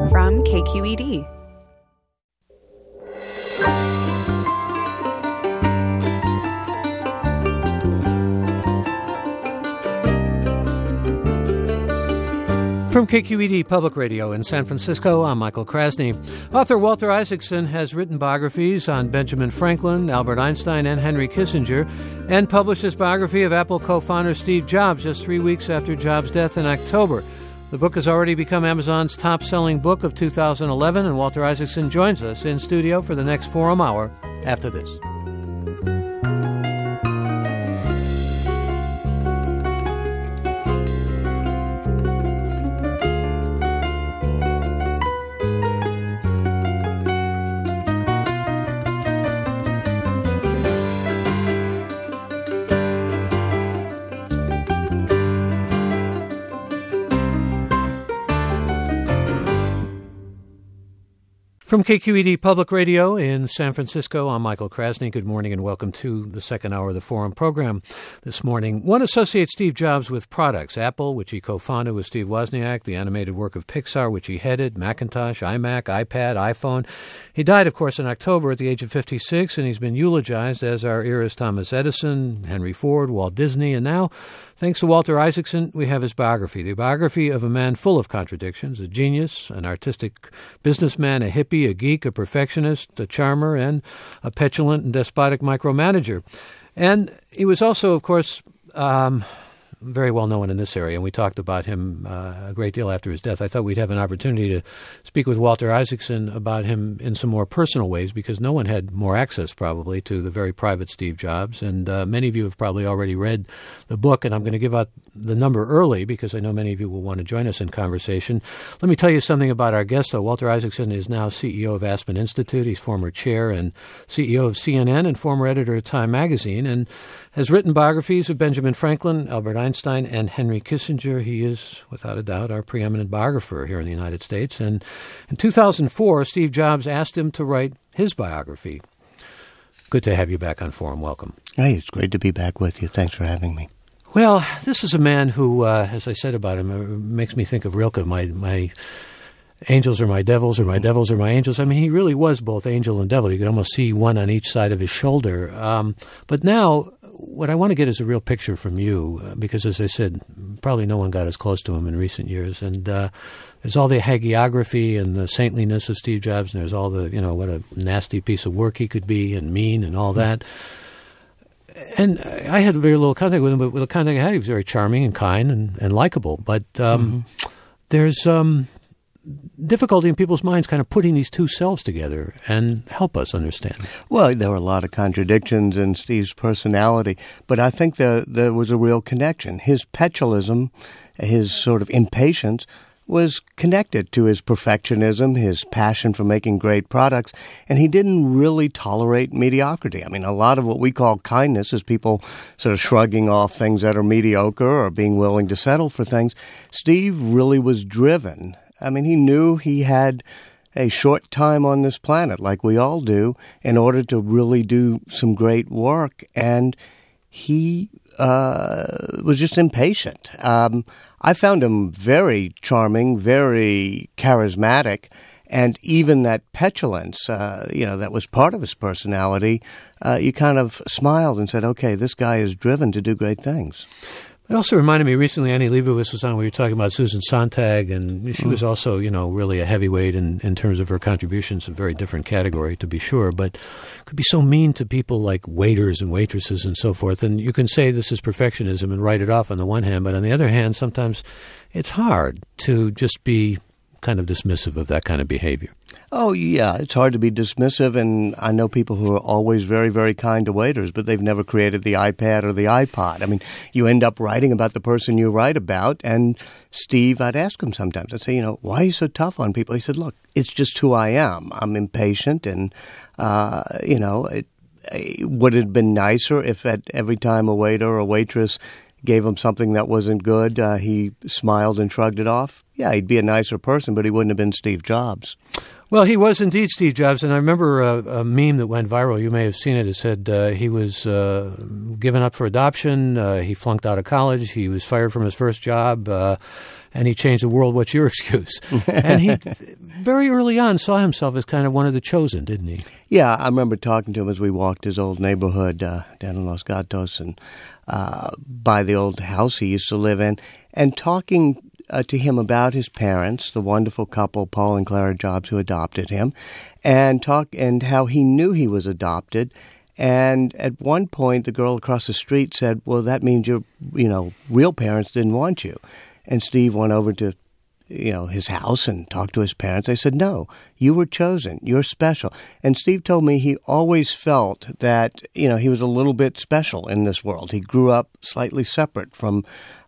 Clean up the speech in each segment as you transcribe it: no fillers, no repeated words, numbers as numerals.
from KQED. From KQED Public Radio in San Francisco, I'm Michael Krasny. Author Walter Isaacson has written biographies on Benjamin Franklin, Albert Einstein, and Henry Kissinger, and published his biography of Apple co-founder Steve Jobs just 3 weeks after Jobs' death in October. The book has already become Amazon's top-selling book of 2011, and Walter Isaacson joins us in studio for the next Forum Hour after this. From KQED Public Radio in San Francisco, I'm Michael Krasny. Good morning and welcome to the second hour of the Forum program. This morning, one associates Steve Jobs with products. Apple, which he co-founded with Steve Wozniak, the animated work of Pixar, which he headed, Macintosh, iMac, iPad, iPhone. He died, of course, in October at the age of 56, and he's been eulogized as our era's Thomas Edison, Henry Ford, Walt Disney, and now, thanks to Walter Isaacson, we have his biography, the biography of a man full of contradictions, a genius, an artistic businessman, a hippie, a geek, a perfectionist, a charmer, and a petulant and despotic micromanager. And he was also, of course, very well known in this area, and we talked about him a great deal after his death. I thought we'd have an opportunity to speak with Walter Isaacson about him in some more personal ways, because no one had more access probably to the very private Steve Jobs, and many of you have probably already read the book, and I'm going to give out the number early because I know many of you will want to join us in conversation. Let me tell you something about our guest, though. Walter Isaacson is now CEO of Aspen Institute. He's former chair and CEO of CNN and former editor of Time magazine, and has written biographies of Benjamin Franklin, Albert Einstein, and Henry Kissinger. He is, without a doubt, our preeminent biographer here in the United States. And in 2004, Steve Jobs asked him to write his biography. Good to have you back on Forum. Welcome. Hey, it's great to be back with you. Thanks for having me. Well, this is a man who, as I said about him, makes me think of Rilke, my angels are my devils, or my devils are my angels. I mean, he really was both angel and devil. You could almost see one on each side of his shoulder. But now, what I want to get is a real picture from you, because, as I said, probably no one got as close to him in recent years. And there's all the hagiography and the saintliness of Steve Jobs, and there's all the, what a nasty piece of work he could be, and mean, and all that. And I had very little contact with him, but with the contact I had, he was very charming and kind and likable. But there's difficulty in people's minds kind of putting these two selves together, and help us understand. Well, there were a lot of contradictions in Steve's personality, but I think there was a real connection. His petulism, his sort of impatience, was connected to his perfectionism, his passion for making great products, and he didn't really tolerate mediocrity. I mean, a lot of what we call kindness is people sort of shrugging off things that are mediocre or being willing to settle for things. Steve really was driven. I mean, he knew he had a short time on this planet, like we all do, in order to really do some great work, and he was just impatient. I found him very charming, very charismatic, and even that petulance, that was part of his personality, you kind of smiled and said, okay, this guy is driven to do great things. It also reminded me recently, Annie Leibovitz was on, we were talking about Susan Sontag, and she was also, really a heavyweight in terms of her contributions, a very different category, to be sure, but could be so mean to people like waiters and waitresses and so forth. And you can say this is perfectionism and write it off on the one hand, but on the other hand, sometimes it's hard to just be kind of dismissive of that kind of behavior. Oh, yeah, it's hard to be dismissive, and I know people who are always very, very kind to waiters, but they've never created the iPad or the iPod. I mean, you end up writing about the person you write about, and Steve, I'd ask him sometimes, I'd say, why are you so tough on people? He said, look, it's just who I am. I'm impatient, and, it would have been nicer if at every time a waiter or a waitress gave him something that wasn't good, he smiled and shrugged it off. Yeah, he'd be a nicer person, but he wouldn't have been Steve Jobs. Well, he was indeed Steve Jobs, and I remember a meme that went viral. You may have seen it. It said he was given up for adoption. He flunked out of college. He was fired from his first job. and he changed the world. What's your excuse? And he very early on saw himself as kind of one of the chosen, didn't he? Yeah, I remember talking to him as we walked his old neighborhood down in Los Gatos and by the old house he used to live in, and talking to him about his parents, the wonderful couple, Paul and Clara Jobs, who adopted him, and how he knew he was adopted. And at one point, the girl across the street said, "Well, that means your, real parents didn't want you." And Steve went over to, his house and talked to his parents. They said, "No, you were chosen. You're special." And Steve told me he always felt that, he was a little bit special in this world. He grew up slightly separate from,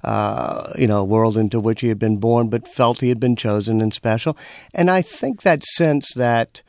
a world into which he had been born, but felt he had been chosen and special. And I think that sense that,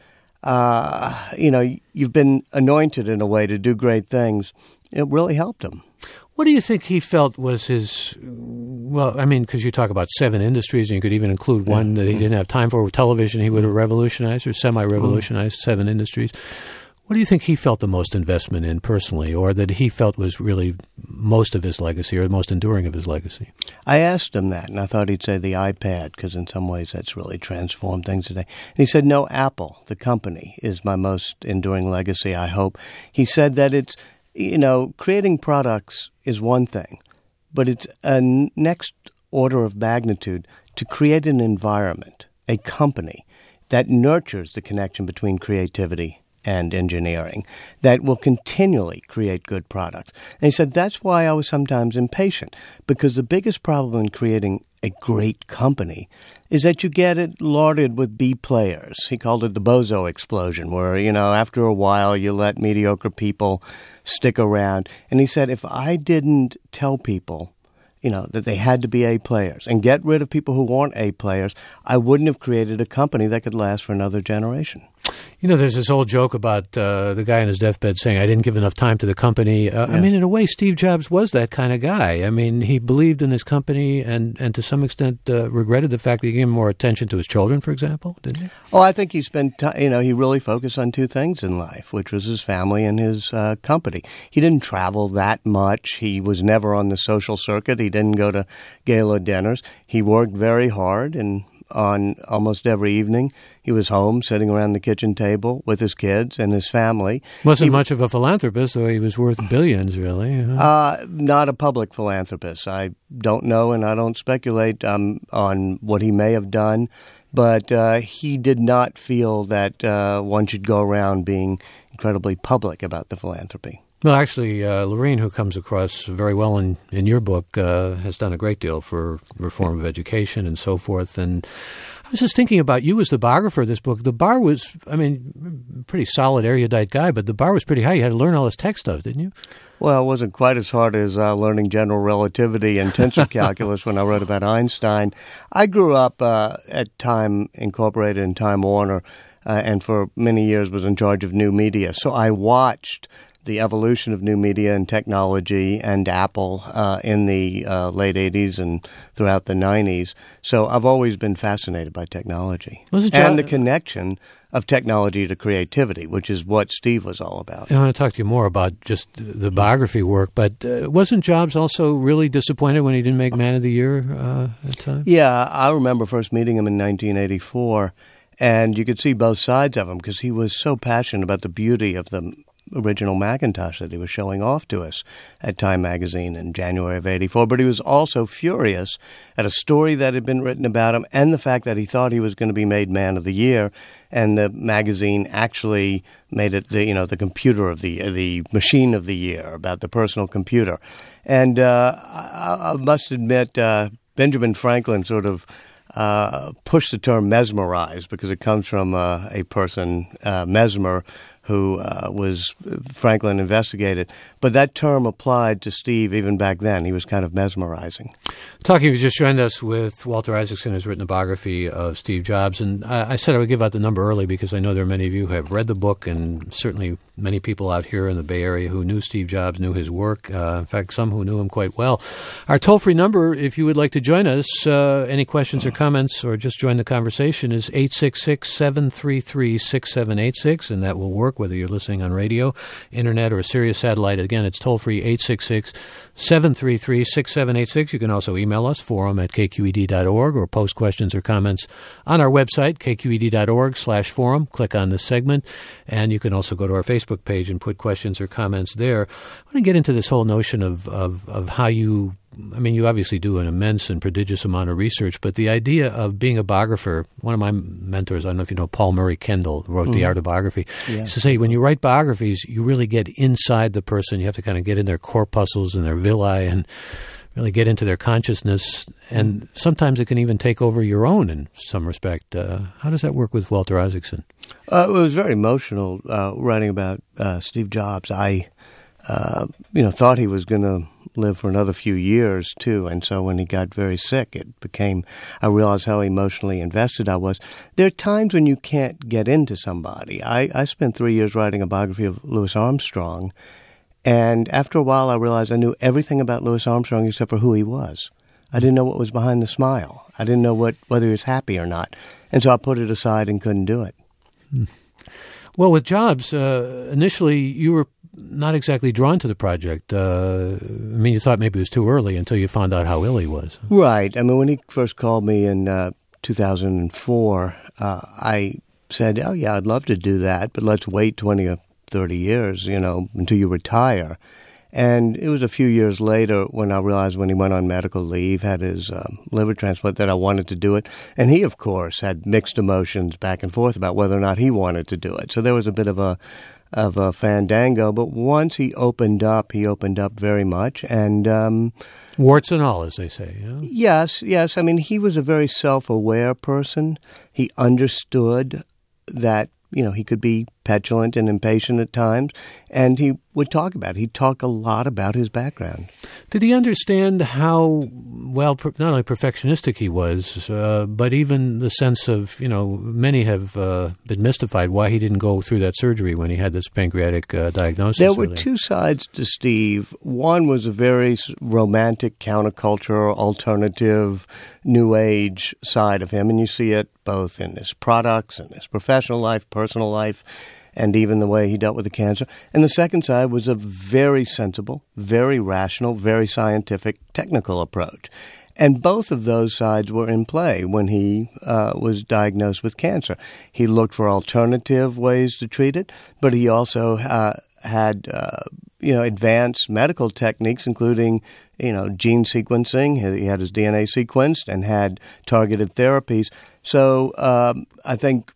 you've been anointed in a way to do great things, it really helped him. What do you think he felt was his, because you talk about 7 industries, and you could even include one that he didn't have time for, television, he would have revolutionized or semi-revolutionized 7 industries. What do you think he felt the most investment in personally, or that he felt was really most of his legacy or the most enduring of his legacy? I asked him that, and I thought he'd say the iPad, because in some ways that's really transformed things today. And he said, no, Apple, the company, is my most enduring legacy, I hope. He said that it's, creating products is one thing, but it's a next order of magnitude to create an environment, a company, that nurtures the connection between creativity and engineering, that will continually create good products. And he said that's why I was sometimes impatient, because the biggest problem in creating a great company is that you get it lauded with B players. He called it the bozo explosion, where, after a while you let mediocre people stick around. And he said, if I didn't tell people, that they had to be A players and get rid of people who weren't A players, I wouldn't have created a company that could last for another generation. There's this old joke about the guy on his deathbed saying, I didn't give enough time to the company. In a way, Steve Jobs was that kind of guy. He believed in his company and to some extent regretted the fact that he gave more attention to his children, for example, didn't he? Oh, I think he spent he really focused on 2 things in life, which was his family and his company. He didn't travel that much. He was never on the social circuit. He didn't go to gala dinners. He worked very hard, and on almost every evening, he was home, sitting around the kitchen table with his kids and his family. Wasn't much of a philanthropist, though he was worth billions, really. Not a public philanthropist. I don't know, and I don't speculate on what he may have done, but he did not feel that one should go around being incredibly public about the philanthropy. Well, actually, Lorene, who comes across very well in your book, has done a great deal for reform of education and so forth. And I was just thinking about you as the biographer of this book. The bar was, pretty solid, erudite guy, but the bar was pretty high. You had to learn all this tech stuff, didn't you? Well, it wasn't quite as hard as learning general relativity and tensor calculus when I wrote about Einstein. I grew up at Time Incorporated and Time Warner, and for many years was in charge of new media. So I watched the evolution of new media and technology and Apple in the late 80s and throughout the 90s. So I've always been fascinated by technology and the connection of technology to creativity, which is what Steve was all about. I want to talk to you more about just the biography work, but wasn't Jobs also really disappointed when he didn't make Man of the Year at the time? Yeah, I remember first meeting him in 1984, and you could see both sides of him because he was so passionate about the beauty of the original Macintosh that he was showing off to us at Time magazine in January of 84. But he was also furious at a story that had been written about him and the fact that he thought he was going to be made Man of the Year, and the magazine actually made it the computer of the machine of the year, about the personal computer. And I must admit, Benjamin Franklin sort of pushed the term mesmerized because it comes from a person, Mesmer, who Franklin investigated. But that term applied to Steve even back then. He was kind of mesmerizing. Talking, you just joined us with Walter Isaacson, who's written a biography of Steve Jobs. And I said I would give out the number early because I know there are many of you who have read the book, and certainly many people out here in the Bay Area who knew Steve Jobs, knew his work. In fact, some who knew him quite well. Our toll-free number, if you would like to join us, any questions or comments or just join the conversation, is 866-733-6786, and that will work work, whether you're listening on radio, internet, or Sirius satellite. Again, it's toll-free 866-733-6786. You can also email us, forum@kqed.org, or post questions or comments on our website, kqed.org/forum. Click on this segment, and you can also go to our Facebook page and put questions or comments there. I want to get into this whole notion of how you obviously do an immense and prodigious amount of research, but the idea of being a biographer, one of my mentors, I don't know if you know Paul Murray Kendall, wrote The Art of Biography. Yeah. He used to say, when you write biographies, you really get inside the person. You have to kind of get in their corpuscles and their villi and really get into their consciousness. And sometimes it can even take over your own in some respect. How does that work with Walter Isaacson? It was very emotional writing about Steve Jobs. I thought he was going to live for another few years, too. And so when he got very sick, I realized how emotionally invested I was. There are times when you can't get into somebody. I spent 3 years writing a biography of Louis Armstrong. And after a while, I realized I knew everything about Louis Armstrong except for who he was. I didn't know what was behind the smile. I didn't know whether he was happy or not. And so I put it aside and couldn't do it. Well, with Jobs, initially you were not exactly drawn to the project. You thought maybe it was too early until you found out how ill he was. Right. When he first called me in 2004, I said, oh, yeah, I'd love to do that, but let's wait 20 or 30 years, until you retire. And it was a few years later when I realized when he went on medical leave, had his liver transplant, that I wanted to do it. And he, of course, had mixed emotions back and forth about whether or not he wanted to do it. So there was a bit of a fandango. But once he opened up very much. And warts and all, as they say. Yeah? Yes. He was a very self-aware person. He understood that, he could be petulant and impatient at times, and he would talk about it. He'd talk a lot about his background. Did he understand how, not only perfectionistic he was, but even the sense of, many have been mystified why he didn't go through that surgery when he had this pancreatic diagnosis? There were two sides to Steve. One was a very romantic, counterculture, alternative, new age side of him, and you see it both in his products and his professional life, personal life, and even the way he dealt with the cancer. And the second side was a very sensible, very rational, very scientific, technical approach. And both of those sides were in play when he was diagnosed with cancer. He looked for alternative ways to treat it, but he also had advanced medical techniques, including gene sequencing. He had his DNA sequenced and had targeted therapies. So I think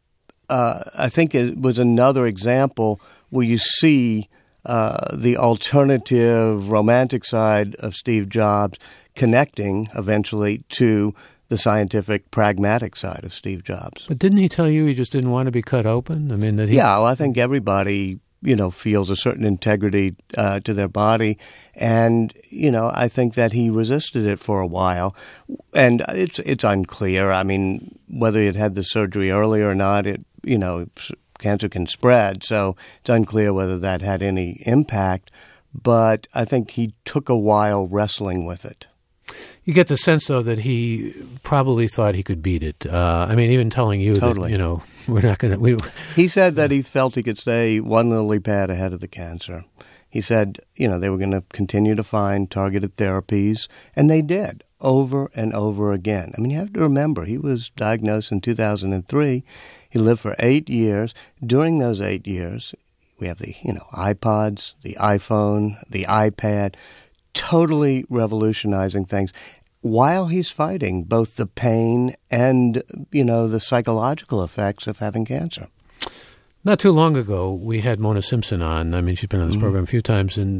it was another example where you see the alternative, romantic side of Steve Jobs connecting eventually to the scientific, pragmatic side of Steve Jobs. But didn't he tell you he just didn't want to be cut open? Yeah, well, I think everybody feels a certain integrity to their body. And, I think that he resisted it for a while. And it's unclear. Whether he had the surgery early or not, cancer can spread. So it's unclear whether that had any impact. But I think he took a while wrestling with it. You get the sense, though, that he probably thought he could beat it. Even telling you totally. That, we're not going to... He said that he felt he could stay one lily pad ahead of the cancer. He said, they were going to continue to find targeted therapies, and they did, over and over again. You have to remember, he was diagnosed in 2003. He lived for 8 years. During those 8 years, we have the, iPods, the iPhone, the iPad, totally revolutionizing things while he's fighting both the pain and, the psychological effects of having cancer. Not too long ago, we had Mona Simpson on. She's been on this program a few times, and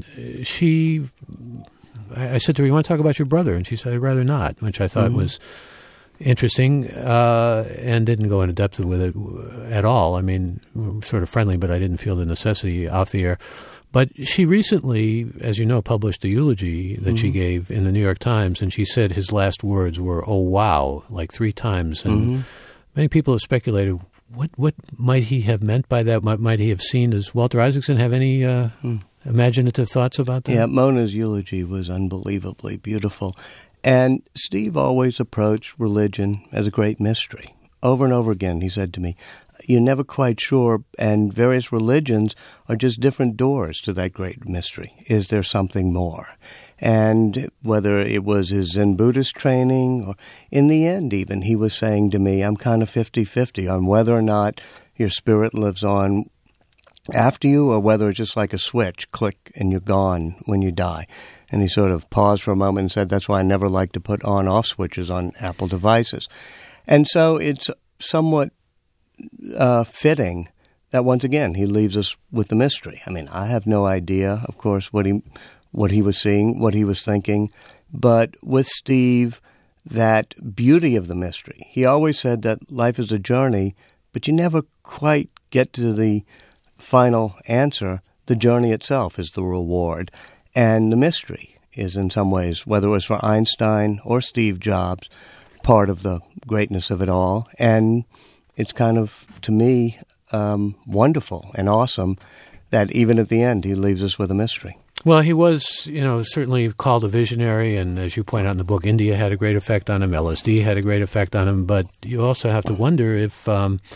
I said to her, you want to talk about your brother? And she said, I'd rather not, which I thought was interesting, and didn't go into depth with it at all. Sort of friendly, but I didn't feel the necessity off the air. But she recently, as you know, published a eulogy that she gave in the New York Times, and she said his last words were, oh, wow, like 3 times. And many people have speculated, what might he have meant by that? What might he have seen? Does Walter Isaacson have any imaginative thoughts about that? Yeah, Mona's eulogy was unbelievably beautiful. And Steve always approached religion as a great mystery. Over and over again, he said to me, you're never quite sure, and various religions are just different doors to that great mystery. Is there something more? And whether it was his Zen Buddhist training, or in the end even, he was saying to me, I'm kind of 50-50 on whether or not your spirit lives on after you, or whether it's just like a switch, click, and you're gone when you die. And he sort of paused for a moment and said, that's why I never like to put on-off switches on Apple devices. And so it's somewhat fitting that, once again, he leaves us with the mystery. I mean, I have no idea, of course, what he was seeing, what he was thinking, but with Steve, that beauty of the mystery. He always said that life is a journey, but you never quite get to the final answer. The journey itself is the reward. And the mystery is, in some ways, whether it was for Einstein or Steve Jobs, part of the greatness of it all. And it's kind of, to me, wonderful and awesome that even at the end he leaves us with a mystery. Well, he was, certainly called a visionary, and as you point out in the book, India had a great effect on him, LSD had a great effect on him, but you also have to wonder if,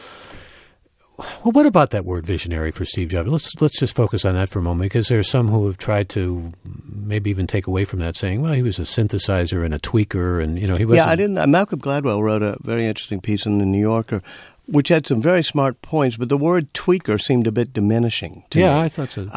what about that word visionary for Steve Jobs? Let's just focus on that for a moment, because there are some who have tried to maybe even take away from that, saying, well, he was a synthesizer and a tweaker, and, he wasn't... Yeah, Malcolm Gladwell wrote a very interesting piece in the New Yorker, which had some very smart points, but the word tweaker seemed a bit diminishing to me. Yeah, I thought so.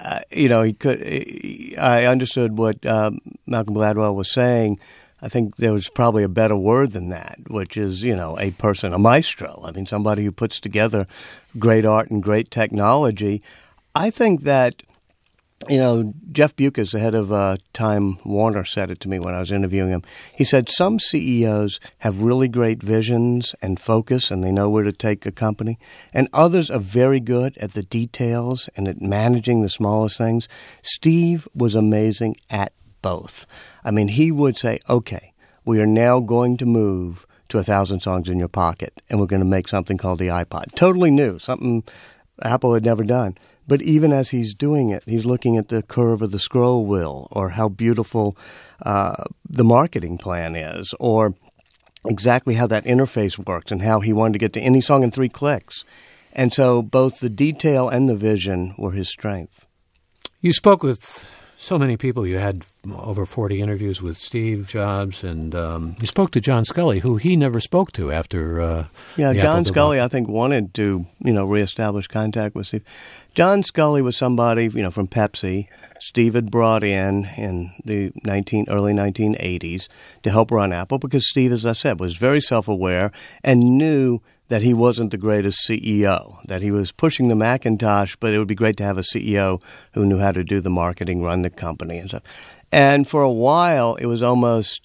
I understood what Malcolm Gladwell was saying. I think there was probably a better word than that, which is, a person, a maestro. I mean, somebody who puts together great art and great technology. I think that, Jeff Bewkes, the head of Time Warner, said it to me when I was interviewing him. He said some CEOs have really great visions and focus, and they know where to take a company, and others are very good at the details and at managing the smallest things. Steve was amazing at both. I mean, he would say, okay, we are now going to move to 1,000 songs in your pocket, and we're going to make something called the iPod. Totally new, something Apple had never done. But even as he's doing it, he's looking at the curve of the scroll wheel, or how beautiful the marketing plan is, or exactly how that interface works, and how he wanted to get to any song in 3 clicks. And so both the detail and the vision were his strength. You spoke with so many people. You had over 40 interviews with Steve Jobs, and you spoke to John Sculley, who he never spoke to after John Sculley, I think, wanted to, reestablish contact with Steve. John Sculley was somebody, from Pepsi, Steve had brought in the early 1980s to help run Apple, because Steve, as I said, was very self-aware and knew that he wasn't the greatest CEO, that he was pushing the Macintosh, but it would be great to have a CEO who knew how to do the marketing, run the company and stuff. And for a while, it was almost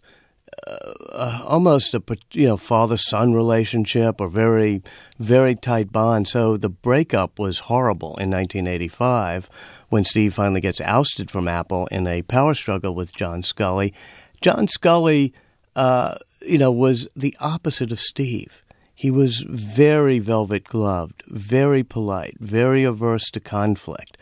a father-son relationship, or very, very tight bond. So the breakup was horrible in 1985 when Steve finally gets ousted from Apple in a power struggle with John Sculley. John Sculley, was the opposite of Steve. He was very velvet-gloved, very polite, very averse to conflict.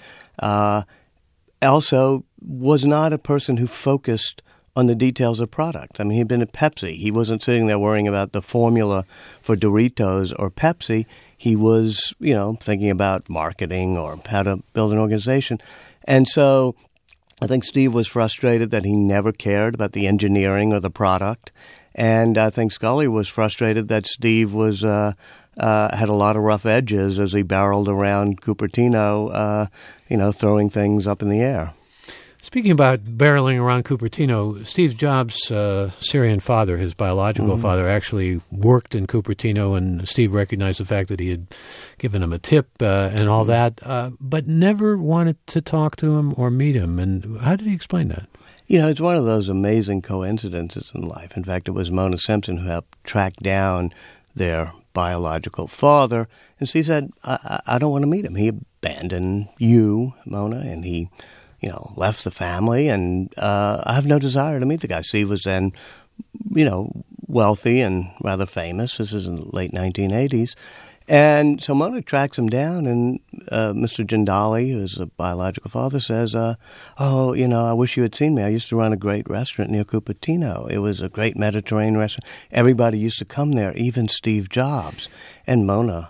Also was not a person who focused on the details of product. I mean, he'd been at Pepsi. He wasn't sitting there worrying about the formula for Doritos or Pepsi. He was, thinking about marketing or how to build an organization. And so I think Steve was frustrated that he never cared about the engineering or the product. And I think Sculley was frustrated that Steve was had a lot of rough edges as he barreled around Cupertino, throwing things up in the air. Speaking about barreling around Cupertino, Steve Jobs' Syrian father, his biological father, actually worked in Cupertino, and Steve recognized the fact that he had given him a tip and all that, but never wanted to talk to him or meet him. And how did he explain that? It's one of those amazing coincidences in life. In fact, it was Mona Simpson who helped track down their biological father. And Steve said, I don't want to meet him. He abandoned you, Mona, and he left the family, and I have no desire to meet the guy. Steve was then, wealthy and rather famous. This is in the late 1980s. And so Mona tracks him down, and Mr. Jindali, who's a biological father, says, I wish you had seen me. I used to run a great restaurant near Cupertino. It was a great Mediterranean restaurant. Everybody used to come there, even Steve Jobs. And Mona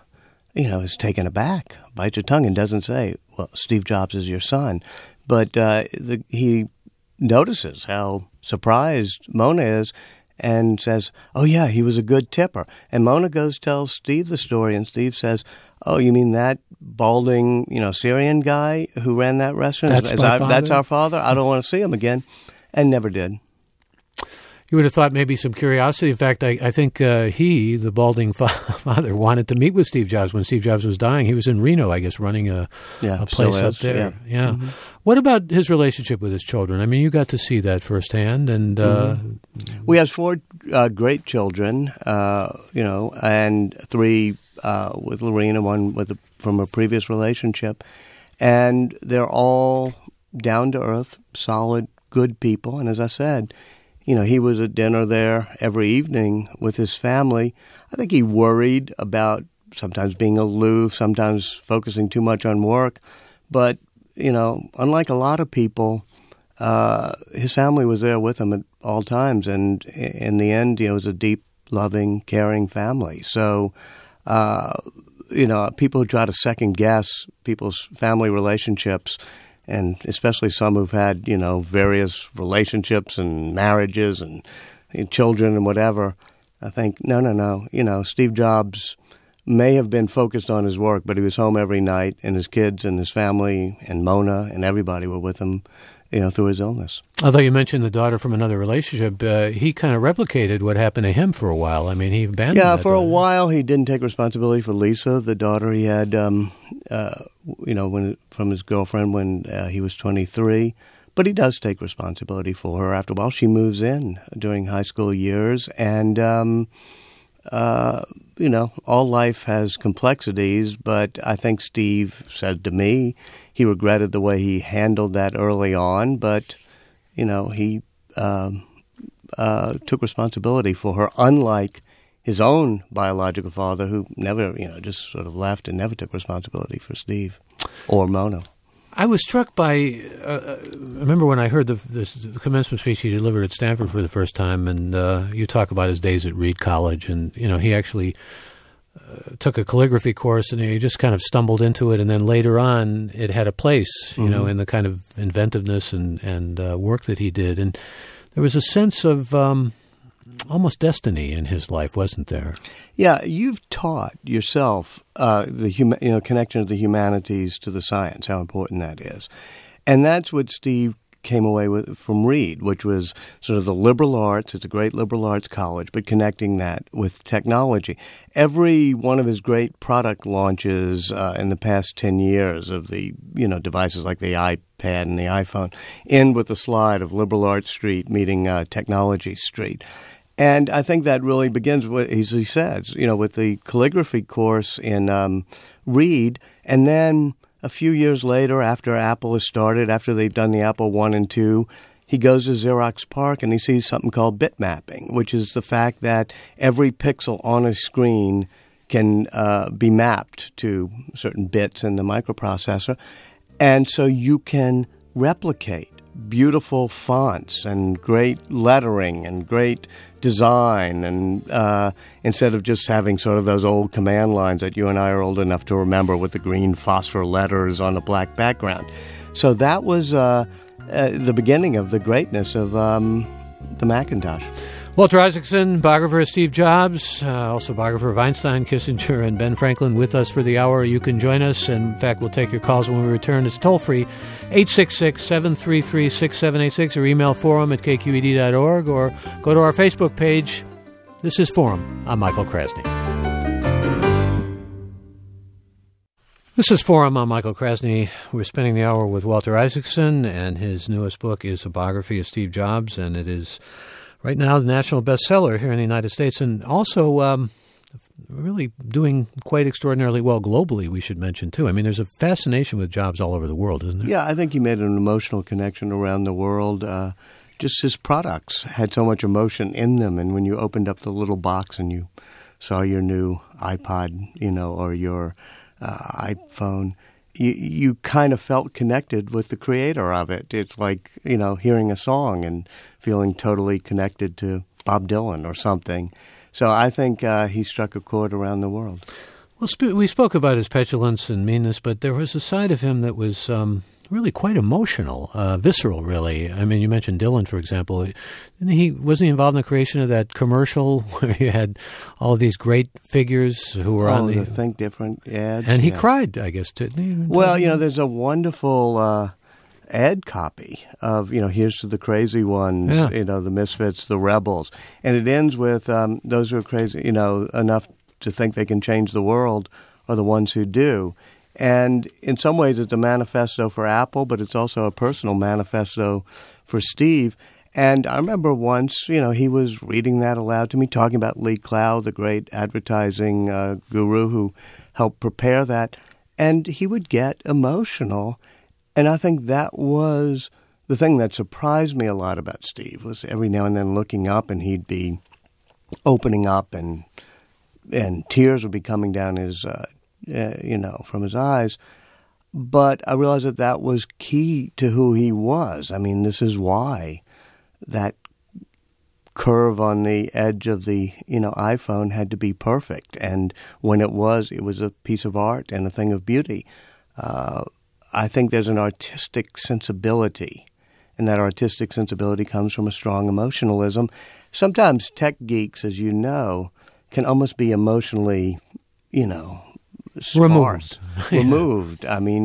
is taken aback, bites her tongue, and doesn't say, well, Steve Jobs is your son. But he notices how surprised Mona is and says, oh, yeah, he was a good tipper. And Mona goes tells Steve the story, and Steve says, oh, you mean that balding, Syrian guy who ran that restaurant? That's our father? I don't want to see him again. And never did. You would have thought maybe some curiosity. In fact, I think he, the balding father, wanted to meet with Steve Jobs when Steve Jobs was dying. He was in Reno, I guess, running a place up there. Yeah. Mm-hmm. What about his relationship with his children? I mean, you got to see that firsthand. And we have 4 great children, and 3 with Lorena, one from a previous relationship. And they're all down to earth, solid, good people. And as I said, he was at dinner there every evening with his family. I think he worried about sometimes being aloof, sometimes focusing too much on work. But, unlike a lot of people, his family was there with him at all times. And in the end, it was a deep, loving, caring family. So, people who try to second guess people's family relationships, and especially some who've had, various relationships and marriages and children and whatever, I think, no. Steve Jobs may have been focused on his work, but he was home every night, and his kids and his family and Mona and everybody were with him, through his illness. Although you mentioned the daughter from another relationship, he kind of replicated what happened to him for a while. I mean, he abandoned that. Yeah, for a while he didn't take responsibility for Lisa, the daughter he had, from his girlfriend when he was 23. But he does take responsibility for her. After a while, she moves in during high school years, and all life has complexities, but I think Steve said to me he regretted the way he handled that early on, but, he took responsibility for her, unlike his own biological father, who never, just sort of left and never took responsibility for Steve or Mona. I was struck by, I remember when I heard the commencement speech he delivered at Stanford for the first time, and you talk about his days at Reed College, and, he actually took a calligraphy course, and he just kind of stumbled into it, and then later on it had a place, in the kind of inventiveness and work that he did. And there was a sense of almost destiny in his life, wasn't there? Yeah, you've taught yourself the connection of the humanities to the science, how important that is. And that's what Steve came away with from Reed, which was sort of the liberal arts. It's a great liberal arts college, but connecting that with technology. Every one of his great product launches in the past 10 years of the devices like the iPad and the iPhone end with a slide of Liberal Arts Street meeting Technology Street. And I think that really begins with, as he says, with the calligraphy course in Reed, and then a few years later, after Apple has started, after they've done the Apple I and II, he goes to Xerox PARC and he sees something called bit mapping, which is the fact that every pixel on a screen can be mapped to certain bits in the microprocessor. And so you can replicate beautiful fonts and great lettering and great design, and instead of just having sort of those old command lines that you and I are old enough to remember with the green phosphor letters on a black background. So that was the beginning of the greatness of the Macintosh. Walter Isaacson, biographer of Steve Jobs, also biographer of Einstein, Kissinger, and Ben Franklin, with us for the hour. You can join us, and in fact, we'll take your calls when we return. It's toll-free, 866-733-6786, or email forum@kqed.org, or go to our Facebook page. This is Forum. I'm Michael Krasny. This is Forum. I'm Michael Krasny. We're spending the hour with Walter Isaacson, and his newest book is a biography of Steve Jobs, and it is right now the national bestseller here in the United States, and also really doing quite extraordinarily well globally, we should mention, too. I mean, there's a fascination with Jobs all over the world, isn't there? Yeah, I think he made an emotional connection around the world. Just his products had so much emotion in them, and when you opened up the little box and you saw your new iPod, or your iPhone, you kind of felt connected with the creator of it. It's like, hearing a song and feeling totally connected to Bob Dylan or something. So I think he struck a chord around the world. Well, we spoke about his petulance and meanness, but there was a side of him that was really quite emotional, visceral, really. I mean, you mentioned Dylan, for example. Wasn't he involved in the creation of that commercial where you had all of these great figures who were on the Think Different ads? And he cried, I guess, didn't he? Well, there's a wonderful ad copy of, here's to the crazy ones, the misfits, the rebels. And it ends with those who are crazy, enough to think they can change the world are the ones who do. And in some ways it's a manifesto for Apple, but it's also a personal manifesto for Steve. And I remember once, he was reading that aloud to me, talking about Lee Clow, the great advertising guru who helped prepare that. And he would get emotional. And I think that was the thing that surprised me a lot about Steve, was every now and then looking up and he'd be opening up and tears would be coming down his, from his eyes. But I realized that was key to who he was. I mean, this is why that curve on the edge of the, iPhone had to be perfect. And when it was a piece of art and a thing of beauty. I think there's an artistic sensibility, and that artistic sensibility comes from a strong emotionalism. Sometimes tech geeks, as you know, can almost be emotionally, sparse, removed. I mean,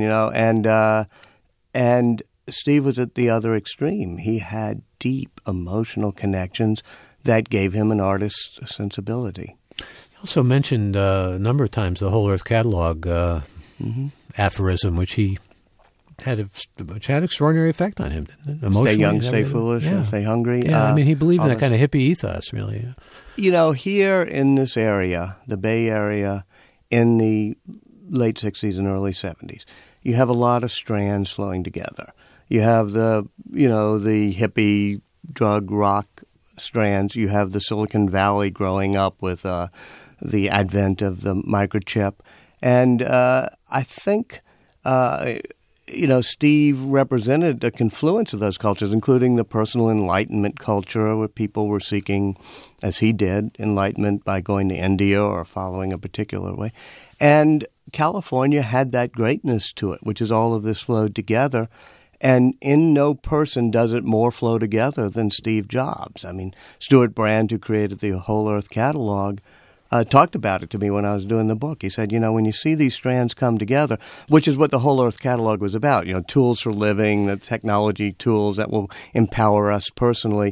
and Steve was at the other extreme. He had deep emotional connections that gave him an artist's sensibility. You also mentioned a number of times the Whole Earth Catalog aphorism, which had extraordinary effect on him, didn't it? Emotionally, stay young, stay foolish, and stay hungry. Yeah, he believed in that kind of hippie ethos, really. Here in this area, the Bay Area, in the late 60s and early 70s, you have a lot of strands flowing together. You have the hippie drug rock strands. You have the Silicon Valley growing up with the advent of the microchip. And I think, Steve represented a confluence of those cultures, including the personal enlightenment culture, where people were seeking, as he did, enlightenment by going to India or following a particular way. And California had that greatness to it, which is all of this flowed together. And in no person does it more flow together than Steve Jobs. I mean, Stuart Brand, who created the Whole Earth Catalog, talked about it to me when I was doing the book. He said, when you see these strands come together, which is what the Whole Earth Catalog was about, tools for living, the technology tools that will empower us personally.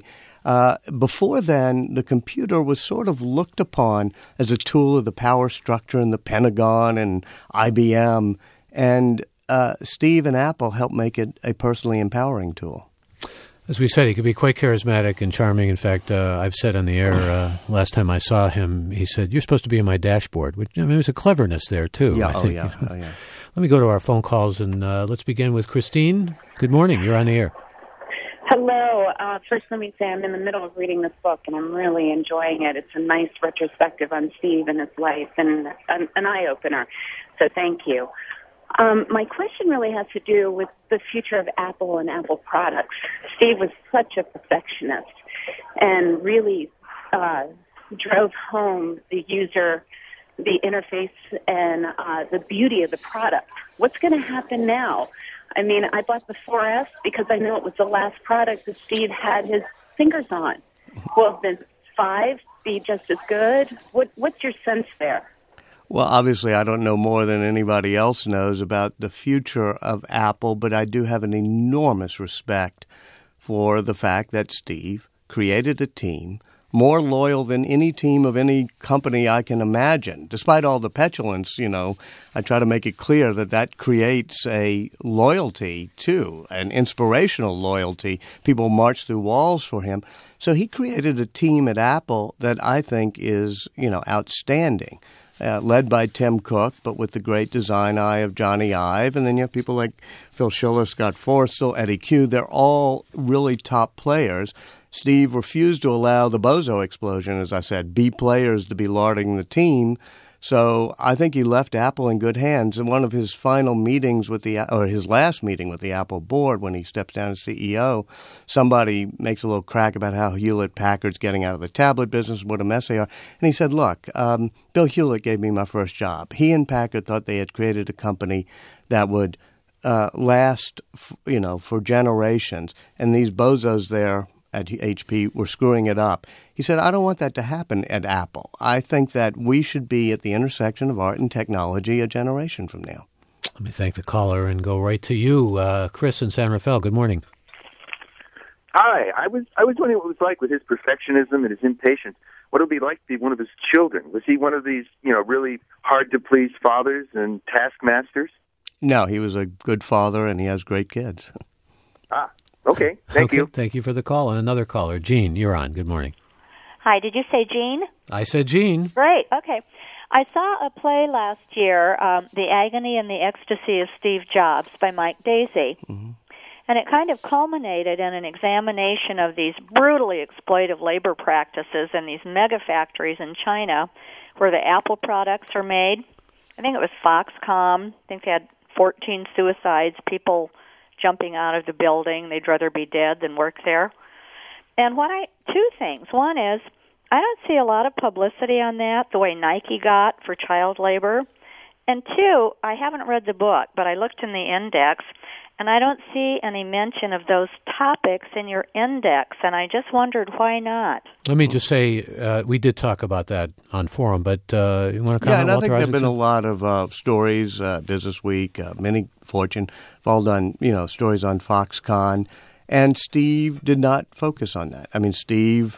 Before then, the computer was sort of looked upon as a tool of the power structure in the Pentagon and IBM. And Steve and Apple helped make it a personally empowering tool. As we said, he could be quite charismatic and charming. In fact, I've said on the air last time I saw him, he said, "You're supposed to be in my dashboard." Which, there's a cleverness there, too. Yeah, I think. Oh, yeah. Let me go to our phone calls, and let's begin with Christine. Good morning. You're on the air. Hello. First, let me say I'm in the middle of reading this book, and I'm really enjoying it. It's a nice retrospective on Steve and his life, and an eye-opener. So thank you. My question really has to do with the future of Apple and Apple products. Steve was such a perfectionist and really drove home the user, the interface, and the beauty of the product. What's going to happen now? I mean, I bought the 4S because I knew it was the last product that Steve had his fingers on. Will the 5 be just as good? What's your sense there? Well, obviously, I don't know more than anybody else knows about the future of Apple, but I do have an enormous respect for the fact that Steve created a team more loyal than any team of any company I can imagine. Despite all the petulance, I try to make it clear that creates a loyalty, too, an inspirational loyalty. People march through walls for him. So he created a team at Apple that I think is, outstanding. Led by Tim Cook, but with the great design eye of Johnny Ive. And then you have people like Phil Schiller, Scott Forstall, Eddie Q. They're all really top players. Steve refused to allow the bozo explosion, as I said, B players to be larding the team. So I think he left Apple in good hands. In one of his final meetings his last meeting with the Apple board, when he steps down as CEO, somebody makes a little crack about how Hewlett-Packard's getting out of the tablet business, what a mess they are. And he said, look, Bill Hewlett gave me my first job. He and Packard thought they had created a company that would last, for generations. And these bozos there at HP were screwing it up. He said, I don't want that to happen at Apple. I think that we should be at the intersection of art and technology a generation from now. Let me thank the caller and go right to you, Chris in San Rafael. Good morning. Hi. I was wondering what it was like with his perfectionism and his impatience. What it would be like to be one of his children. Was he one of these, really hard-to-please fathers and taskmasters? No, he was a good father, and he has great kids. Okay. Thank you. Thank you for the call. And another caller, Jean, you're on. Good morning. Hi, did you say Jean? I said Jean. Great, okay. I saw a play last year, The Agony and the Ecstasy of Steve Jobs by Mike Daisey. Mm-hmm. And it kind of culminated in an examination of these brutally exploitive labor practices in these mega factories in China where the Apple products are made. I think it was Foxconn. I think they had 14 suicides, people jumping out of the building. They'd rather be dead than work there. And two things. One is, I don't see a lot of publicity on that, the way Nike got for child labor. And two, I haven't read the book, but I looked in the index, and I don't see any mention of those topics in your index, and I just wondered why not. Let me just say, we did talk about that on forum, but you want to comment? Yeah, and I Walter think there have been Isaacson? a lot of stories, Business Week, Mini Fortune, have all done, stories on Foxconn, and Steve did not focus on that. I mean, Steve,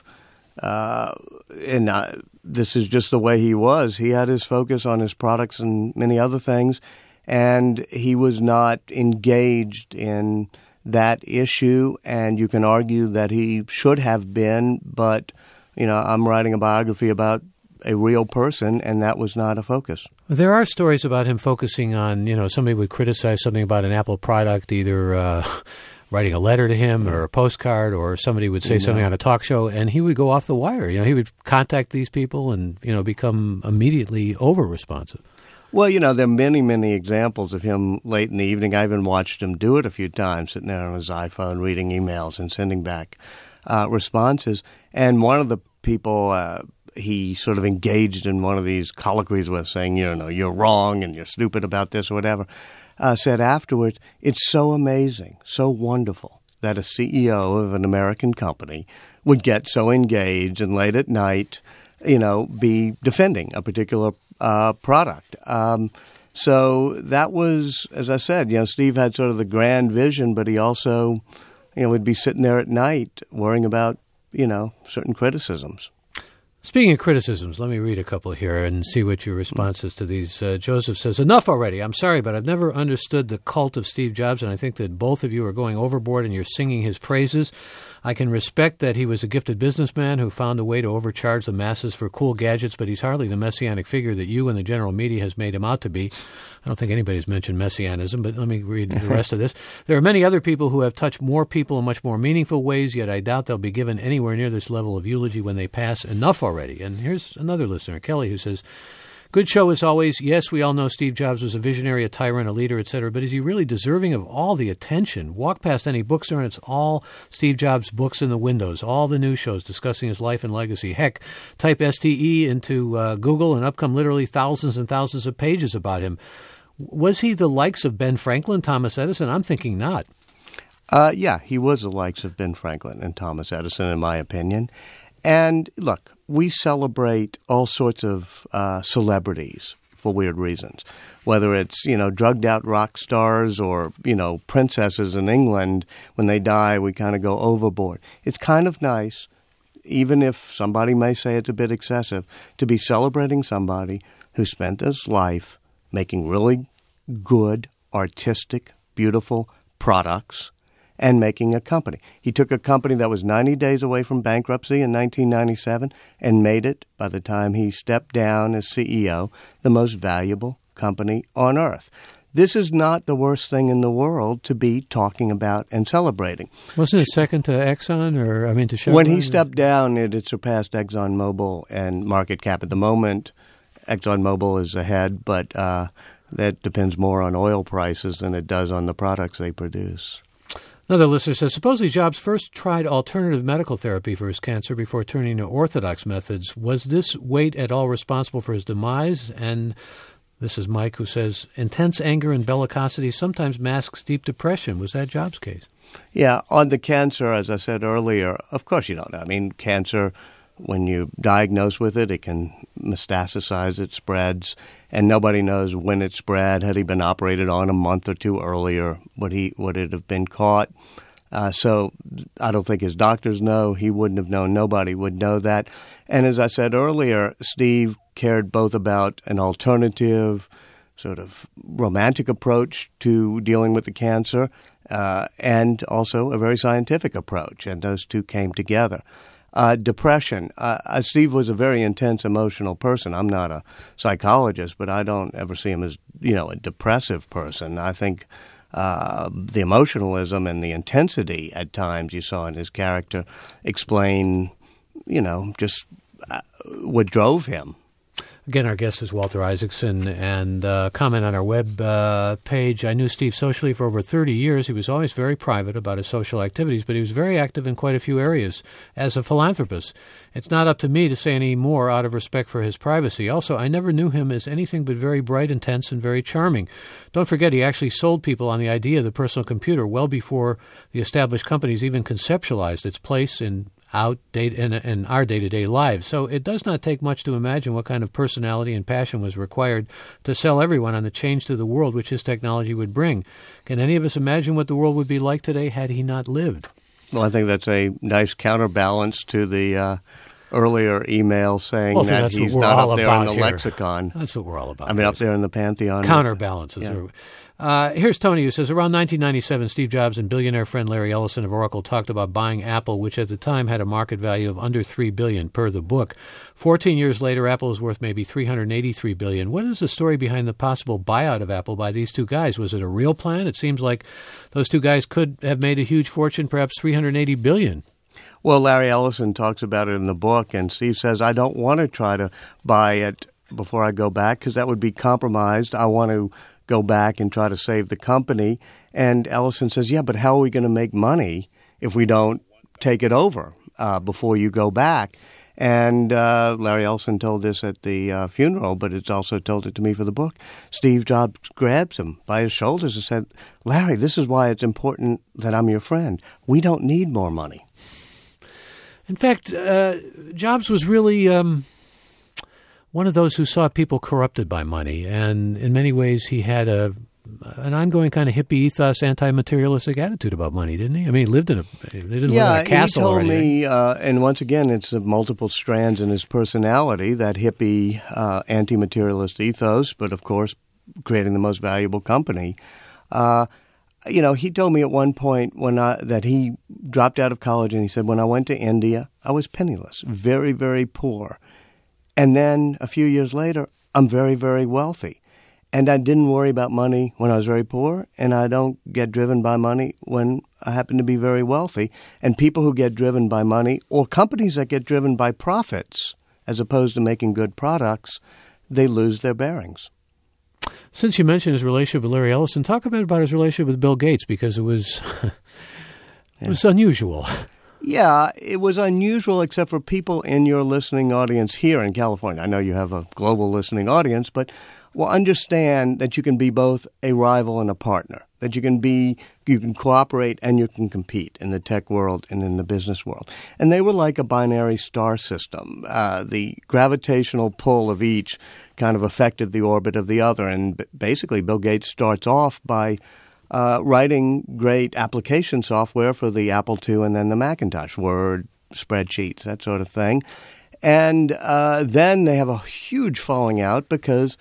this is just the way he was. He had his focus on his products and many other things, and he was not engaged in that issue, and you can argue that he should have been, but, I'm writing a biography about a real person, and that was not a focus. There are stories about him focusing on, somebody would criticize something about an Apple product, either writing a letter to him or a postcard, or somebody would say something on a talk show, and he would go off the wire. He would contact these people and, become immediately over-responsive. Well, there are many, many examples of him late in the evening. I even watched him do it a few times, sitting there on his iPhone, reading emails and sending back responses. And one of the people he sort of engaged in one of these colloquies with, saying, you're wrong and you're stupid about this or whatever, said afterwards, it's so amazing, so wonderful that a CEO of an American company would get so engaged and late at night, be defending a particular product. So that was, as I said, Steve had sort of the grand vision, but he also, would be sitting there at night worrying about, certain criticisms. Speaking of criticisms, let me read a couple here and see what your response is to these. Joseph says, enough already. I'm sorry, but I've never understood the cult of Steve Jobs, and I think that both of you are going overboard and you're singing his praises. I can respect that he was a gifted businessman who found a way to overcharge the masses for cool gadgets, but he's hardly the messianic figure that you and the general media has made him out to be. I don't think anybody's mentioned messianism, but let me read the rest of this. There are many other people who have touched more people in much more meaningful ways, yet I doubt they'll be given anywhere near this level of eulogy when they pass. Enough already. And here's another listener, Kelly, who says, good show as always. Yes, we all know Steve Jobs was a visionary, a tyrant, a leader, etc., but is he really deserving of all the attention? Walk past any bookstore and it's all Steve Jobs books in the windows, all the news shows discussing his life and legacy. Heck, type STE into Google and up come literally thousands and thousands of pages about him. Was he the likes of Ben Franklin, Thomas Edison? I'm thinking not. Yeah, he was the likes of Ben Franklin and Thomas Edison, in my opinion. And look, we celebrate all sorts of celebrities for weird reasons, whether it's, drugged out rock stars or, princesses in England. When they die, we kind of go overboard. It's kind of nice, even if somebody may say it's a bit excessive, to be celebrating somebody who spent his life making really good, artistic, beautiful products and making a company. He took a company that was 90 days away from bankruptcy in 1997 and made it, by the time he stepped down as CEO, the most valuable company on earth. This is not the worst thing in the world to be talking about and celebrating. Wasn't it second to Exxon to Chevron? When he stepped down, it had surpassed ExxonMobil and market cap at the moment. ExxonMobil is ahead, but that depends more on oil prices than it does on the products they produce. Another listener says, supposedly Jobs first tried alternative medical therapy for his cancer before turning to orthodox methods. Was this weight at all responsible for his demise? And this is Mike, who says, intense anger and bellicosity sometimes masks deep depression. Was that Jobs' case? Yeah, on the cancer, as I said earlier, of course you don't know. I mean, cancer, when you diagnose with it, it can metastasize, it spreads, and nobody knows when it spread. Had he been operated on a month or two earlier, would it have been caught? So I don't think his doctors know. He wouldn't have known. Nobody would know that. And as I said earlier, Steve cared both about an alternative sort of romantic approach to dealing with the cancer and also a very scientific approach, and those two came together. Depression. Steve was a very intense emotional person. I'm not a psychologist, but I don't ever see him as, a depressive person. I think the emotionalism and the intensity at times you saw in his character explain, just what drove him. Again, our guest is Walter Isaacson, and comment on our web page. I knew Steve socially for over 30 years. He was always very private about his social activities, but he was very active in quite a few areas as a philanthropist. It's not up to me to say any more out of respect for his privacy. Also, I never knew him as anything but very bright, intense, and very charming. Don't forget, he actually sold people on the idea of the personal computer well before the established companies even conceptualized its place in our day-to-day lives. So it does not take much to imagine what kind of personality and passion was required to sell everyone on the change to the world which his technology would bring. Can any of us imagine what the world would be like today had he not lived? Well, I think that's a nice counterbalance to the earlier email saying that he's not up there in the lexicon. That's what we're all about. I mean, up there in the pantheon. Counterbalances. Yeah. Here's Tony, who says, around 1997, Steve Jobs and billionaire friend Larry Ellison of Oracle talked about buying Apple, which at the time had a market value of under $3 billion per the book. 14 years later, Apple is worth maybe $383 billion. What is the story behind the possible buyout of Apple by these two guys? Was it a real plan? It seems like those two guys could have made a huge fortune, perhaps $380 billion. Well, Larry Ellison talks about it in the book, and Steve says, I don't want to try to buy it before I go back because that would be compromised. I want to go back and try to save the company. And Ellison says, yeah, but how are we going to make money if we don't take it over before you go back? And Larry Ellison told this at the funeral, but it's also told it to me for the book. Steve Jobs grabs him by his shoulders and said, Larry, this is why it's important that I'm your friend. We don't need more money. In fact, Jobs was really one of those who saw people corrupted by money, and in many ways he had an ongoing kind of hippie ethos, anti-materialistic attitude about money, didn't he? I mean, he didn't live in a castle or anything. He told me, and once again, it's the multiple strands in his personality, that hippie, anti-materialist ethos, but of course, creating the most valuable company. He told me at one point that he dropped out of college, and he said, when I went to India, I was penniless, very, very poor. And then a few years later, I'm very, very wealthy. And I didn't worry about money when I was very poor, and I don't get driven by money when I happen to be very wealthy. And people who get driven by money, or companies that get driven by profits, as opposed to making good products, they lose their bearings. Since you mentioned his relationship with Larry Ellison, talk a bit about his relationship with Bill Gates, because it was it was unusual. Yeah, it was unusual except for people in your listening audience here in California. I know you have a global listening audience, but understand that you can be both a rival and a partner, that you can cooperate and you can compete in the tech world and in the business world. And they were like a binary star system. The gravitational pull of each kind of affected the orbit of the other. And basically, Bill Gates starts off by writing great application software for the Apple II and then the Macintosh, Word, spreadsheets, that sort of thing. And then they have a huge falling out because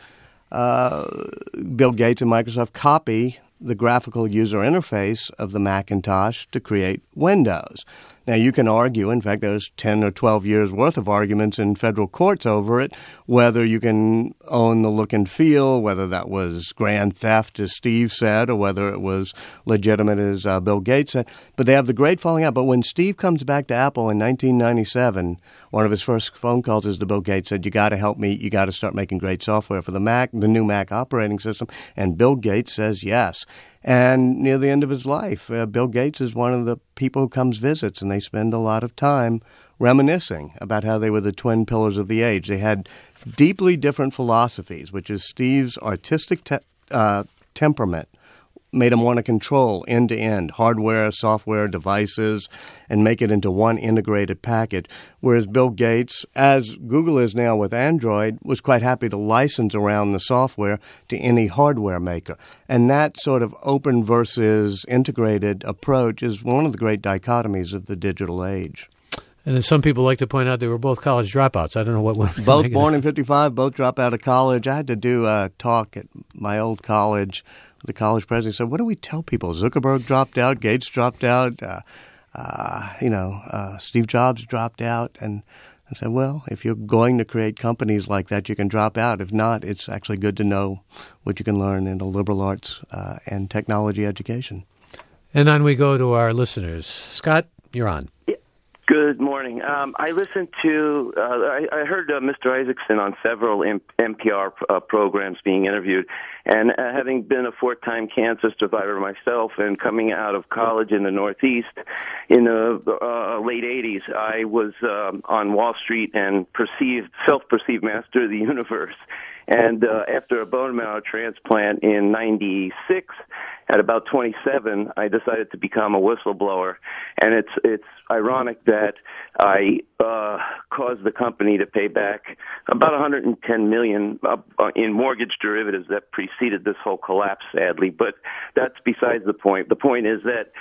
Bill Gates and Microsoft copy the graphical user interface of the Macintosh to create Windows. Now, you can argue, in fact, there's 10 or 12 years' worth of arguments in federal courts over it, whether you can own the look and feel, whether that was grand theft, as Steve said, or whether it was legitimate, as Bill Gates said. But they have the great falling out. But when Steve comes back to Apple in 1997, one of his first phone calls is to Bill Gates, said, you got to help me. You got to start making great software for the Mac, the new Mac operating system. And Bill Gates says yes. And near the end of his life, Bill Gates is one of the people who comes visits, and they spend a lot of time reminiscing about how they were the twin pillars of the age. They had deeply different philosophies, which is Steve's artistic temperament made him want to control end-to-end hardware, software, devices, and make it into one integrated package, whereas Bill Gates, as Google is now with Android, was quite happy to license around the software to any hardware maker. And that sort of open versus integrated approach is one of the great dichotomies of the digital age. And as some people like to point out, they were both college dropouts. I don't know what one. Both born in 1955, both dropped out of college. I had to do a talk at my old college. The college president said, what do we tell people? Zuckerberg dropped out, Gates dropped out, Steve Jobs dropped out. And I said, well, if you're going to create companies like that, you can drop out. If not, it's actually good to know what you can learn in a liberal arts and technology education. And on we go to our listeners. Scott, you're on. Good morning. I listened to, I heard Mr. Isaacson on several NPR programs being interviewed, and having been a 4-time cancer survivor myself and coming out of college in the Northeast in the late 80s, I was on Wall Street and self-perceived master of the universe. And after a bone marrow transplant in 96, at about 27, I decided to become a whistleblower. And it's ironic that I caused the company to pay back about $110 million in mortgage derivatives that preceded this whole collapse, sadly. But that's besides the point. The point is that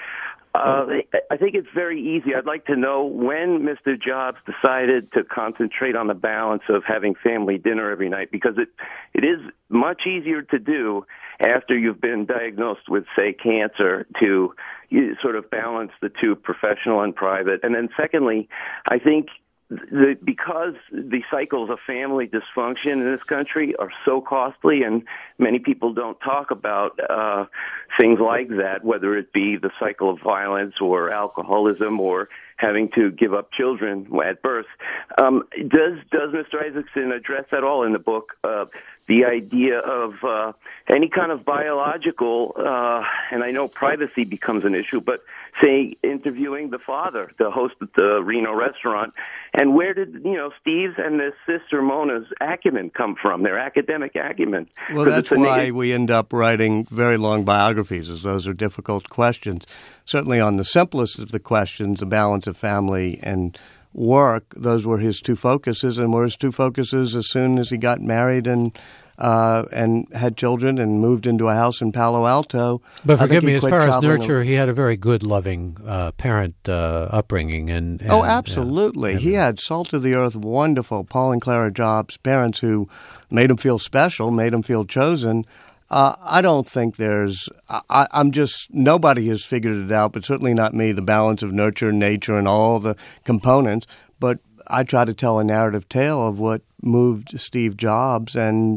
I think it's very easy. I'd like to know when Mr. Jobs decided to concentrate on the balance of having family dinner every night, because it is much easier to do after you've been diagnosed with, say, cancer, to sort of balance the two, professional and private. And then secondly, I think because the cycles of family dysfunction in this country are so costly, and many people don't talk about things like that, whether it be the cycle of violence or alcoholism or having to give up children at birth. Does Mr. Isaacson address at all in the book the idea of any kind of biological, and I know privacy becomes an issue, but say interviewing the father, the host at the Reno restaurant, and where did, Steve's and his sister Mona's acumen come from, their academic acumen? Well, that's why we end up writing very long biographies, as those are difficult questions. Certainly on the simplest of the questions, the balance of family and work, those were his two focuses, and were his two focuses as soon as he got married and had children and moved into a house in Palo Alto. But forgive me, as far as nurture, he had a very good, loving parent upbringing. And oh, absolutely. He had salt-of-the-earth, wonderful Paul and Clara Jobs, parents who made him feel special, made him feel chosen. I don't think nobody has figured it out, but certainly not me, the balance of nurture, nature, and all the components. But I try to tell a narrative tale of what moved Steve Jobs, and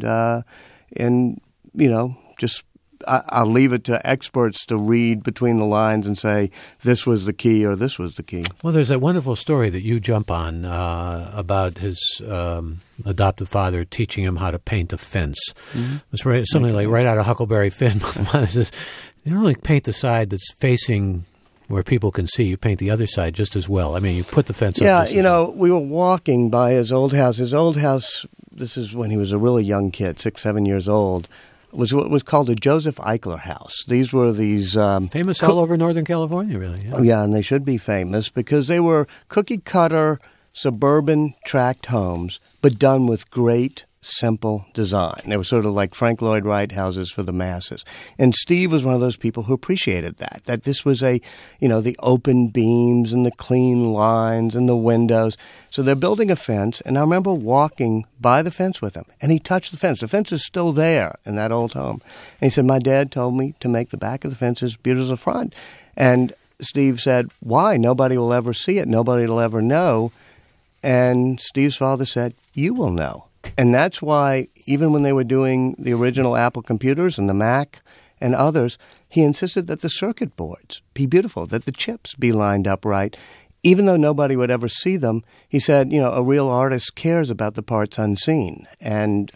I'll leave it to experts to read between the lines and say this was the key or this was the key. Well, there's that wonderful story that you jump on about his adoptive father teaching him how to paint a fence. Mm-hmm. It's something like right out of Huckleberry Finn. My father says, you don't really paint the side that's facing where people can see. You paint the other side just as well. I mean, you put the fence up. Yeah, we were walking by his old house. His old house, this is when he was a really young kid, 6, 7 years old, was what was called the Joseph Eichler house. These were these... famous all over Northern California, really. Yeah. Yeah, and they should be famous because they were cookie-cutter, suburban tract homes, but done with great, simple design. They were sort of like Frank Lloyd Wright houses for the masses. And Steve was one of those people who appreciated that this was the open beams and the clean lines and the windows. So they're building a fence, and I remember walking by the fence with him, and he touched the fence. The fence is still there in that old home. And he said, my dad told me to make the back of the fence as beautiful as the front. And Steve said, why? Nobody will ever see it. Nobody will ever know. And Steve's father said, you will know. And that's why, even when they were doing the original Apple computers and the Mac and others, he insisted that the circuit boards be beautiful, that the chips be lined up right. even though nobody would ever see them, he said, a real artist cares about the parts unseen. And,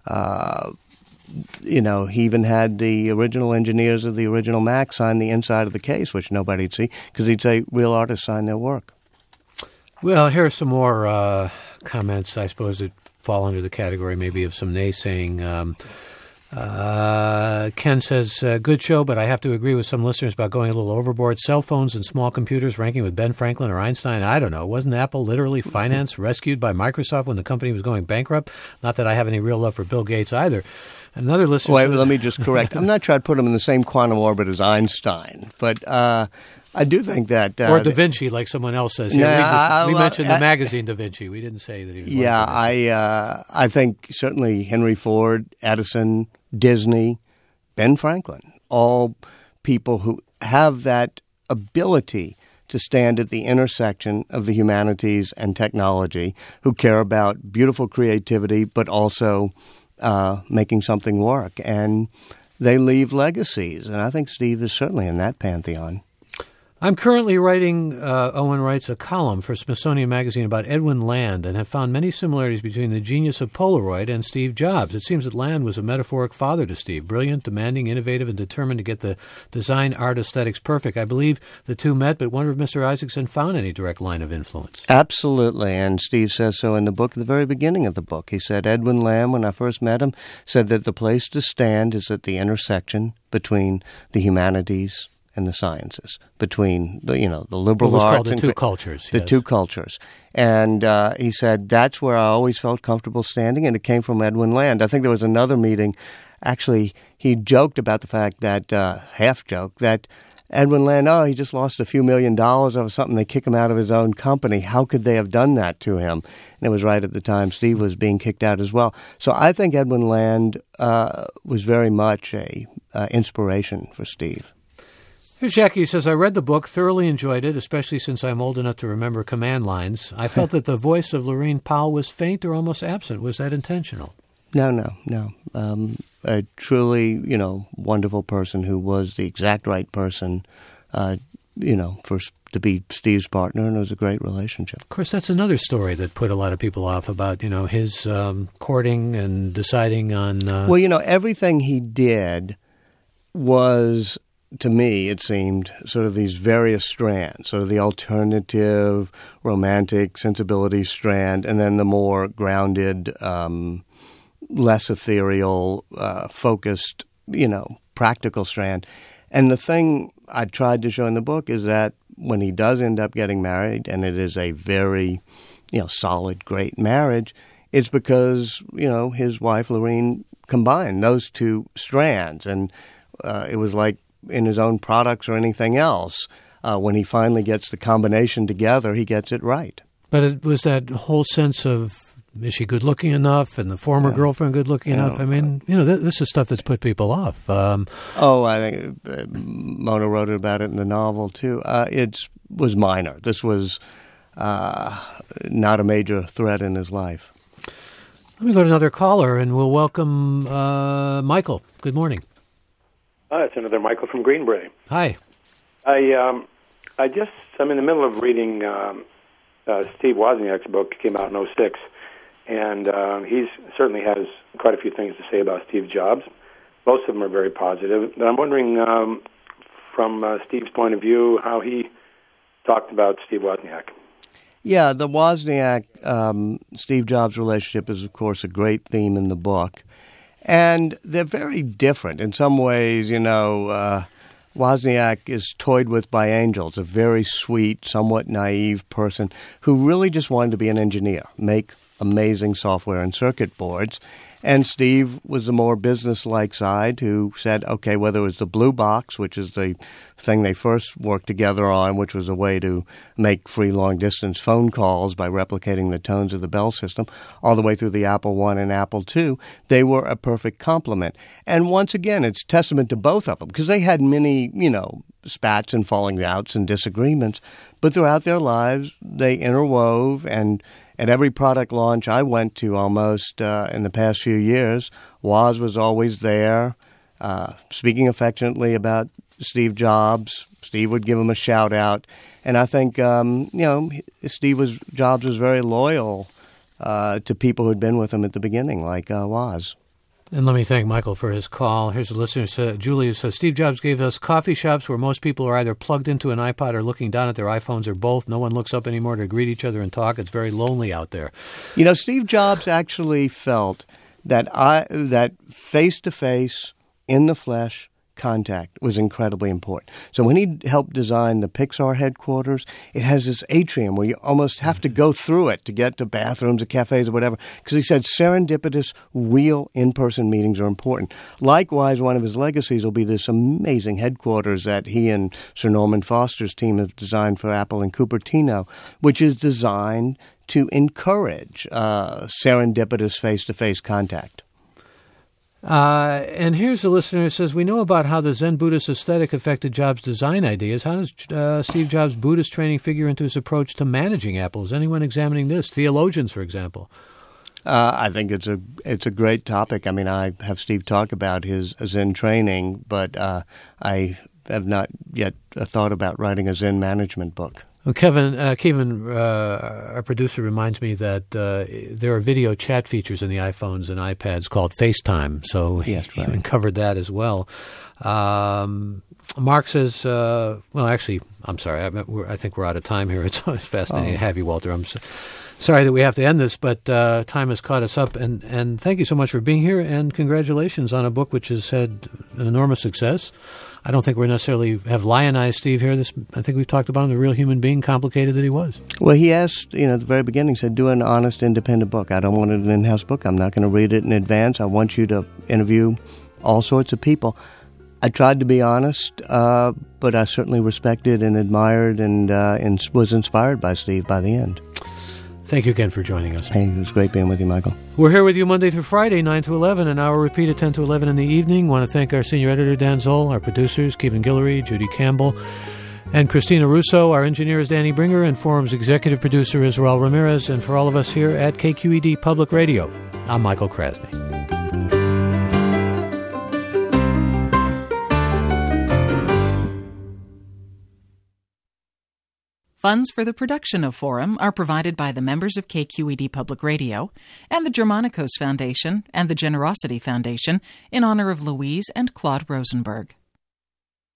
he even had the original engineers of the original Mac sign the inside of the case, which nobody'd see, because he'd say real artists sign their work. Well, here are some more comments, I suppose, that fall under the category maybe of some naysaying. Ken says, good show, but I have to agree with some listeners about going a little overboard. Cell phones and small computers ranking with Ben Franklin or Einstein. I don't know. Wasn't Apple literally financed, rescued by Microsoft when the company was going bankrupt? Not that I have any real love for Bill Gates either. Another listener Wait, let me just correct. I'm not trying to put him in the same quantum orbit as Einstein, but I do think that... or Da Vinci, like someone else says. We mentioned the magazine Da Vinci. We didn't say that he was... Yeah, I think certainly Henry Ford, Edison, Disney, Ben Franklin, all people who have that ability to stand at the intersection of the humanities and technology, who care about beautiful creativity, but also making something work. And they leave legacies. And I think Steve is certainly in that pantheon. I'm currently writing, Owen writes, a column for Smithsonian Magazine about Edwin Land and have found many similarities between the genius of Polaroid and Steve Jobs. It seems that Land was a metaphoric father to Steve, brilliant, demanding, innovative, and determined to get the design art aesthetics perfect. I believe the two met, but wonder if Mr. Isaacson found any direct line of influence. Absolutely, and Steve says so in the book, at the very beginning of the book. He said, Edwin Land, when I first met him, said that the place to stand is at the intersection between the humanities and the sciences, between the liberal arts called the two cultures. The two cultures. And he said, that's where I always felt comfortable standing, and it came from Edwin Land. I think there was another meeting. Actually, he joked about the fact that, half-joke, that Edwin Land, he just lost a few $1 million or something. They kick him out of his own company. How could they have done that to him? And it was right at the time Steve was being kicked out as well. So I think Edwin Land was very much a inspiration for Steve. Here's Jackie, who says, I read the book, thoroughly enjoyed it, especially since I'm old enough to remember command lines. I felt that the voice of Lorene Powell was faint or almost absent. Was that intentional? No. A truly, wonderful person who was the exact right person, to be Steve's partner, and it was a great relationship. Of course, that's another story that put a lot of people off about, his courting and deciding on... everything he did was... To me, it seemed sort of these various strands, sort of the alternative, romantic sensibility strand, and then the more grounded, less ethereal, focused, practical strand. And the thing I tried to show in the book is that when he does end up getting married, and it is a very, solid, great marriage, it's because, his wife, Lorene, combined those two strands. And it was like, in his own products or anything else, when he finally gets the combination together, he gets it right. But it was that whole sense of, is she good-looking enough, and the former girlfriend good-looking enough? I mean, this is stuff that's put people off. I think Mona wrote about it in the novel, too. It was minor. This was not a major threat in his life. Let me go to another caller, and we'll welcome Michael. Good morning. Hi, it's another Michael from Greenbrae. Hi. I'm in the middle of reading Steve Wozniak's book. It came out in 2006, and he certainly has quite a few things to say about Steve Jobs. Most of them are very positive. But I'm wondering, from Steve's point of view, how he talked about Steve Wozniak. Yeah, the Wozniak-Steve Jobs relationship is, of course, a great theme in the book. And they're very different. In some ways, Wozniak is toyed with by angels, a very sweet, somewhat naive person who really just wanted to be an engineer, make amazing software and circuit boards. And Steve was the more business-like side who said, okay, whether it was the Blue Box, which is the thing they first worked together on, which was a way to make free long-distance phone calls by replicating the tones of the Bell system, all the way through the Apple I and Apple II, they were a perfect complement. And once again, it's testament to both of them, because they had many, spats and falling outs and disagreements, but throughout their lives, they interwove, and at every product launch I went to almost in the past few years, Woz was always there, speaking affectionately about Steve Jobs, Steve would give him a shout out. And I think, Jobs was very loyal to people who'd been with him at the beginning, like Woz. And let me thank Michael for his call. Here's a listener, Julia says, Steve Jobs gave us coffee shops where most people are either plugged into an iPod or looking down at their iPhones or both. No one looks up anymore to greet each other and talk. It's very lonely out there. Steve Jobs actually felt that face-to-face, in the flesh, contact was incredibly important. So when he helped design the Pixar headquarters, it has this atrium where you almost have to go through it to get to bathrooms or cafes or whatever, because he said serendipitous, real in-person meetings are important. Likewise, one of his legacies will be this amazing headquarters that he and Sir Norman Foster's team have designed for Apple in Cupertino, which is designed to encourage serendipitous face-to-face contact. And here's a listener who says, we know about how the Zen Buddhist aesthetic affected Jobs' design ideas. How does Steve Jobs' Buddhist training figure into his approach to managing Apple? Is anyone examining this? Theologians, for example. I think it's a great topic. I mean, I have Steve talk about his Zen training, but I have not yet thought about writing a Zen management book. Well, Kevin, our producer, reminds me that there are video chat features in the iPhones and iPads called FaceTime, so he even covered that as well. Mark says, I'm sorry, I think we're out of time here. It's always fascinating to have you, Walter. I'm sorry that we have to end this, but time has caught us up. And thank you so much for being here, and congratulations on a book which has had an enormous success. I don't think we necessarily have lionized Steve here. I think we've talked about him, the real human being, complicated that he was. Well, he asked, at the very beginning, said, do an honest, independent book. I don't want an in-house book. I'm not going to read it in advance. I want you to interview all sorts of people. I tried to be honest, but I certainly respected and admired and was inspired by Steve by the end. Thank you again for joining us. Hey, it was great being with you, Michael. We're here with you Monday through Friday, 9 to 11, an hour repeat at 10 to 11 in the evening. Want to thank our senior editor, Dan Zoll, our producers, Kevin Guillory, Judy Campbell, and Christina Russo. Our engineer is Danny Bringer, and Forum's executive producer is Raul Ramirez. And for all of us here at KQED Public Radio, I'm Michael Krasny. Funds for the production of Forum are provided by the members of KQED Public Radio and the Germanicos Foundation and the Generosity Foundation in honor of Louise and Claude Rosenberg.